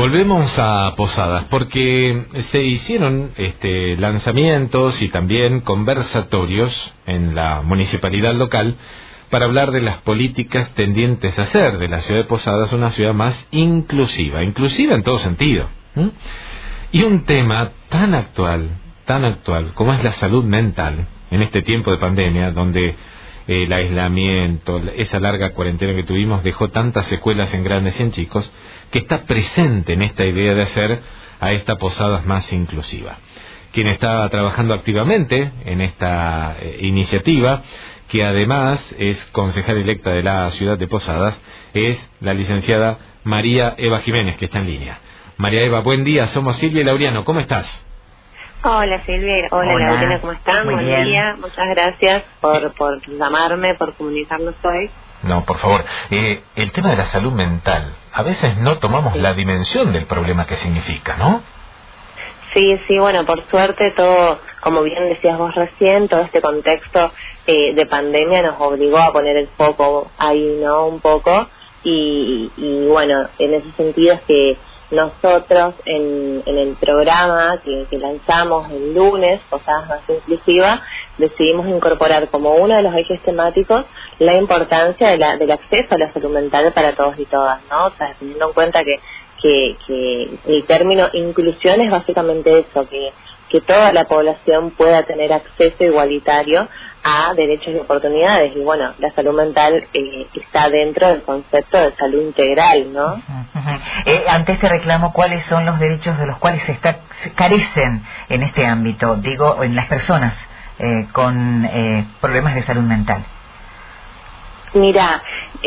Volvemos a Posadas porque se hicieron lanzamientos y también conversatorios en la municipalidad local para hablar de las políticas tendientes a hacer de la ciudad de Posadas una ciudad más inclusiva en todo sentido. Y un tema tan actual como es la salud mental en este tiempo de pandemia, donde el aislamiento, esa larga cuarentena que tuvimos dejó tantas secuelas en grandes y en chicos, que está presente en esta idea de hacer a esta Posadas más inclusiva. Quien está trabajando activamente en esta iniciativa, que además es concejal electa de la ciudad de Posadas, es la licenciada María Eva Jiménez, que está en línea. María Eva, buen día, somos Silvia y Laureano, ¿cómo estás? Hola Silvia, hola Laureano, ¿cómo están? Buen día, muchas gracias por llamarme, por comunicarnos hoy. No, por favor, el tema de la salud mental, a veces no tomamos la dimensión del problema que significa, ¿no? Sí, bueno, por suerte todo, como bien decías vos recién, todo este contexto de pandemia nos obligó a poner el foco ahí, ¿no? Un poco, y bueno, en ese sentido es que nosotros en el programa que lanzamos el lunes, Posadas Más Inclusiva, decidimos incorporar como uno de los ejes temáticos la importancia del acceso a la salud mental para todos y todas, ¿no? O sea, teniendo en cuenta que el término inclusión es básicamente eso, que toda la población pueda tener acceso igualitario a derechos y oportunidades, y bueno, la salud mental está dentro del concepto de salud integral, ¿no? Ante este reclamo, ¿cuáles son los derechos de los cuales carecen en este ámbito, digo, en las personas con problemas de salud mental? Mira,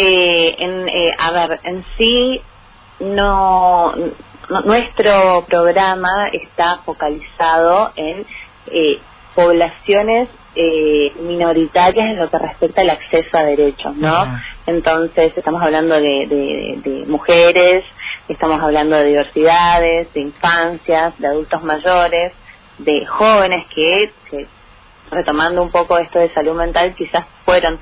en sí nuestro programa está focalizado en poblaciones minoritarias en lo que respecta al acceso a derechos, ¿no? Entonces estamos hablando de mujeres, estamos hablando de diversidades, de infancias, de adultos mayores, de jóvenes que retomando un poco esto de salud mental, quizás fueron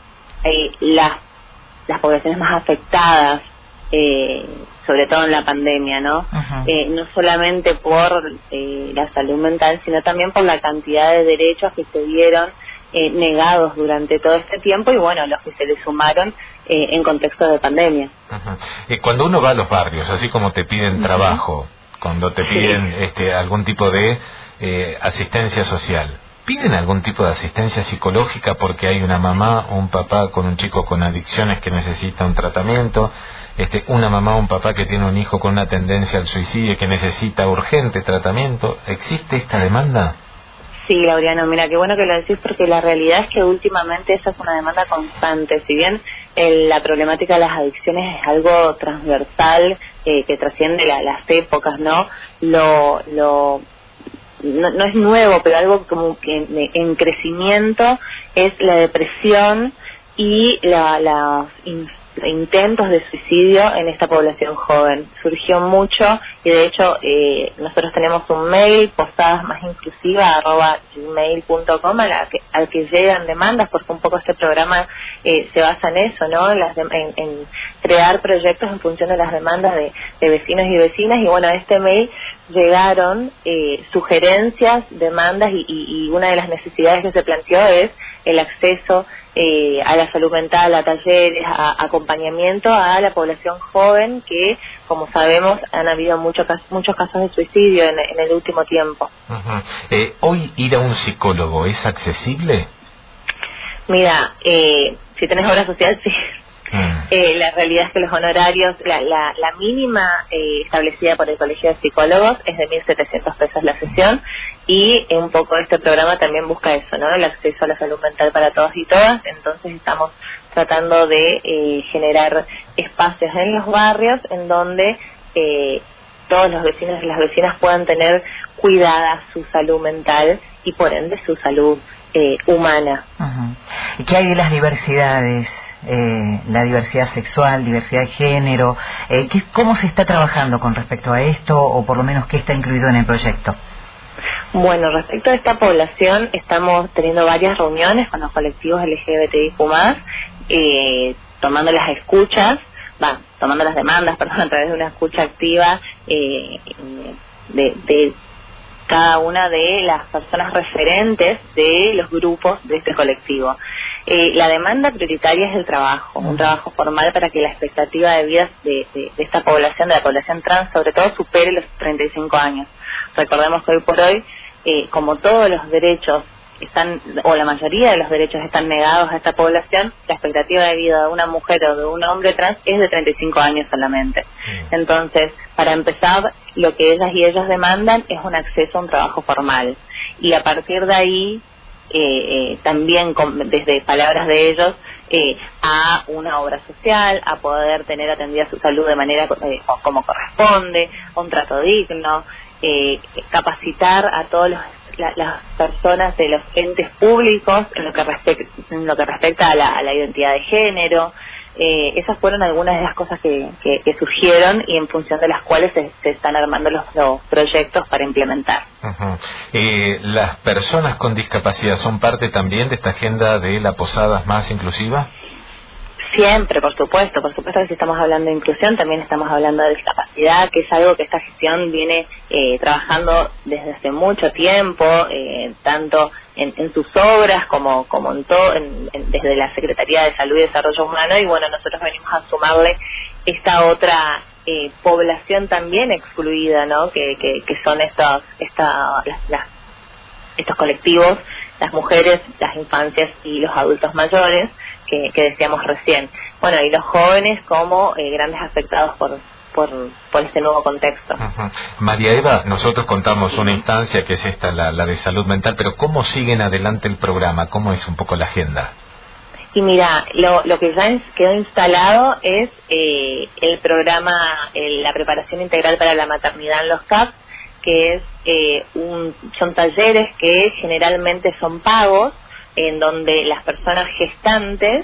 las poblaciones más afectadas, sobre todo en la pandemia, ¿no? No solamente por la salud mental, sino también por la cantidad de derechos que se vieron negados durante todo este tiempo y bueno, los que se le sumaron en contexto de pandemia. Cuando uno va a los barrios, así como te piden trabajo, cuando te piden algún tipo de asistencia social, ¿piden algún tipo de asistencia psicológica porque hay una mamá o un papá con un chico con adicciones que necesita un tratamiento? Una mamá o un papá que tiene un hijo con una tendencia al suicidio que necesita urgente tratamiento. ¿Existe esta demanda? Sí, Laureano, mira, qué bueno que lo decís porque la realidad es que últimamente esa es una demanda constante. Si bien la problemática de las adicciones es algo transversal que trasciende las épocas, ¿no? No es nuevo, pero algo como que en crecimiento es la depresión y los intentos de suicidio en esta población joven. Surgió mucho y de hecho nosotros tenemos un mail, posadasmasinclusiva@gmail.com al que llegan demandas, porque un poco este programa se basa en eso, ¿no? En crear proyectos en función de las demandas de vecinos y vecinas, y bueno, a este mail llegaron sugerencias, demandas y una de las necesidades que se planteó es el acceso a la salud mental, a talleres, a acompañamiento a la población joven que, como sabemos, han habido muchos casos de suicidio en el último tiempo. ¿Hoy ir a un psicólogo es accesible? Mira, si tenés obra social, sí. La realidad es que los honorarios, la mínima establecida por el Colegio de Psicólogos es de 1.700 pesos la sesión, y un poco este programa también busca eso, ¿no? El acceso a la salud mental para todos y todas. Entonces estamos tratando de generar espacios en los barrios en donde todos los vecinos y las vecinas puedan tener cuidada su salud mental y por ende su salud humana. ¿Y qué hay de las diversidades? La diversidad sexual, diversidad de género, ¿cómo se está trabajando con respecto a esto, o por lo menos qué está incluido en el proyecto? Bueno, respecto a esta población, estamos teniendo varias reuniones con los colectivos LGBTIQ+, tomando las demandas, a través de una escucha activa de cada una de las personas referentes de los grupos de este colectivo. La demanda prioritaria es el trabajo, un trabajo formal para que la expectativa de vida de esta población, de la población trans, sobre todo, supere los 35 años. Recordemos que hoy por hoy, como todos los derechos están, o la mayoría de los derechos están negados a esta población, la expectativa de vida de una mujer o de un hombre trans es de 35 años solamente. Entonces, para empezar, lo que ellas y ellos demandan es un acceso a un trabajo formal. Y a partir de ahí, también desde palabras de ellos, a una obra social, a poder tener atendida su salud de manera como corresponde, a un trato digno, capacitar a todas las personas de los entes públicos en lo que respecta a la identidad de género. Esas fueron algunas de las cosas que surgieron y en función de las cuales se están armando los proyectos para implementar. ¿Las personas con discapacidad son parte también de esta agenda de la Posadas Más Inclusiva? Siempre, por supuesto que si estamos hablando de inclusión, también estamos hablando de discapacidad, que es algo que esta gestión viene trabajando desde hace mucho tiempo, tanto en sus obras como en todo, desde la Secretaría de Salud y Desarrollo Humano, y bueno, nosotros venimos a sumarle esta otra población también excluida, ¿no? Que son estos colectivos, las mujeres, las infancias y los adultos mayores, que decíamos recién. Bueno, y los jóvenes como grandes afectados por este nuevo contexto. María Eva, nosotros contamos una instancia que es esta, la de salud mental, pero ¿cómo siguen adelante el programa? ¿Cómo es un poco la agenda? Y mira, lo que ya quedó instalado es el programa, la preparación integral para la maternidad en los CAP, que es son talleres que generalmente son pagos, en donde las personas gestantes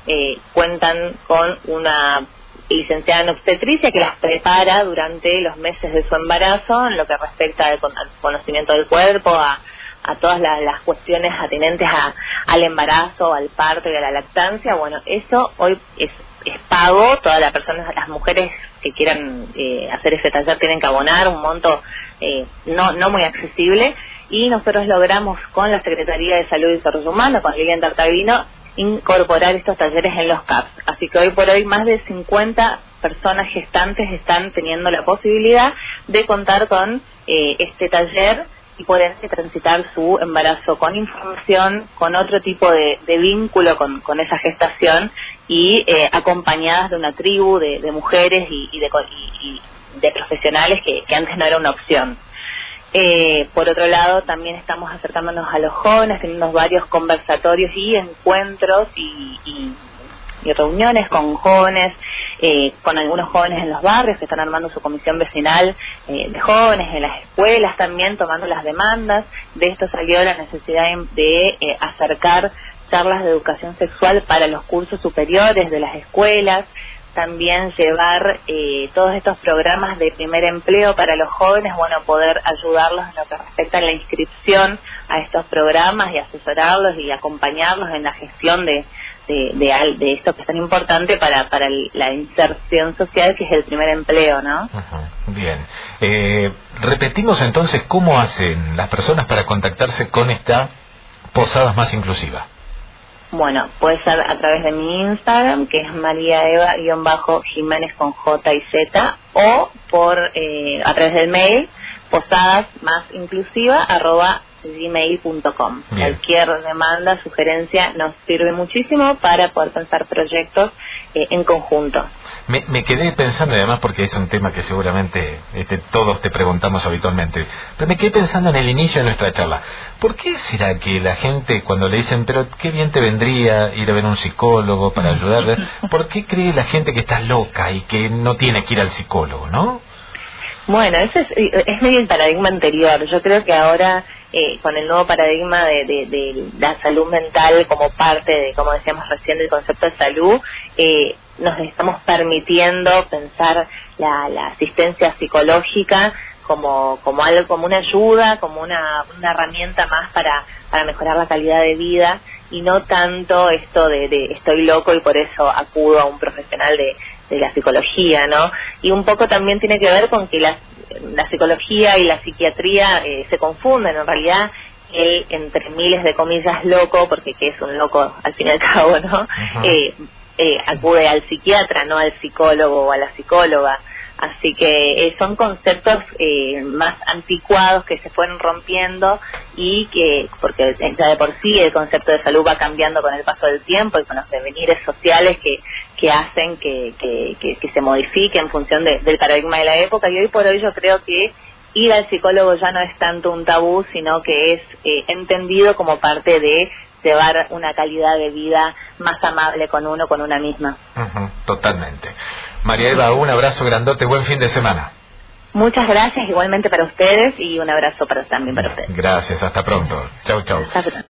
cuentan con una licenciada en obstetricia que las prepara durante los meses de su embarazo en lo que respecta al conocimiento del cuerpo, a todas las cuestiones atinentes al embarazo, al parto y a la lactancia. Bueno, eso hoy es pago. Todas las mujeres que quieran hacer ese taller tienen que abonar un monto no muy accesible, y nosotros logramos con la Secretaría de Salud y Desarrollo Humano, con Lilian Tartavino, incorporar estos talleres en los CAPS. Así que hoy por hoy más de 50 personas gestantes están teniendo la posibilidad de contar con este taller y poder transitar su embarazo con información, con otro tipo de vínculo con esa gestación, y acompañadas de una tribu de mujeres y de profesionales que antes no era una opción. Por otro lado, también estamos acercándonos a los jóvenes, teniendo varios conversatorios y encuentros y reuniones con jóvenes, con algunos jóvenes en los barrios que están armando su comisión vecinal de jóvenes, en las escuelas también, tomando las demandas. De esto salió la necesidad de acercar charlas de educación sexual para los cursos superiores de las escuelas, también llevar todos estos programas de primer empleo para los jóvenes, bueno, poder ayudarlos en lo que respecta a la inscripción a estos programas y asesorarlos y acompañarlos en la gestión de esto que es tan importante para la inserción social, que es el primer empleo, ¿no? Bien. Repetimos entonces cómo hacen las personas para contactarse con esta Posadas Más Inclusiva. Bueno, puede ser a través de mi Instagram, que es mariaeva_jiménez con J y Z, o a través del mail posadasmasinclusiva@gmail.com. Cualquier demanda, sugerencia nos sirve muchísimo para poder pensar proyectos en conjunto. Me quedé pensando, además, porque es un tema que seguramente todos te preguntamos habitualmente, pero me quedé pensando en el inicio de nuestra charla. ¿Por qué será que la gente, cuando le dicen, pero qué bien te vendría ir a ver a un psicólogo para ayudarle, ¿por qué cree la gente que estás loca y que no tiene que ir al psicólogo, no? Bueno, ese es medio el paradigma anterior. Yo creo que ahora, con el nuevo paradigma de la salud mental como parte de, como decíamos recién, del concepto de salud, nos estamos permitiendo pensar la asistencia psicológica como algo, como una ayuda, como una herramienta más para mejorar la calidad de vida, y no tanto esto de estoy loco y por eso acudo a un profesional de la psicología, ¿no? Y un poco también tiene que ver con que la psicología y la psiquiatría se confunden. En realidad, él, entre miles de comillas, loco, porque que es un loco al fin y al cabo, ¿no? Acude al psiquiatra, no al psicólogo o a la psicóloga. Así que son conceptos más anticuados que se fueron rompiendo y que, porque ya de por sí el concepto de salud va cambiando con el paso del tiempo y con los devenires sociales que hacen que se modifique en función del paradigma de la época. Y hoy por hoy yo creo que ir al psicólogo ya no es tanto un tabú, sino que es entendido como parte de llevar una calidad de vida más amable con uno, con una misma. Totalmente. María Eva, un abrazo grandote, buen fin de semana. Muchas gracias, igualmente para ustedes, y un abrazo también para ustedes. Gracias, hasta pronto. Chau, chau. Hasta pronto.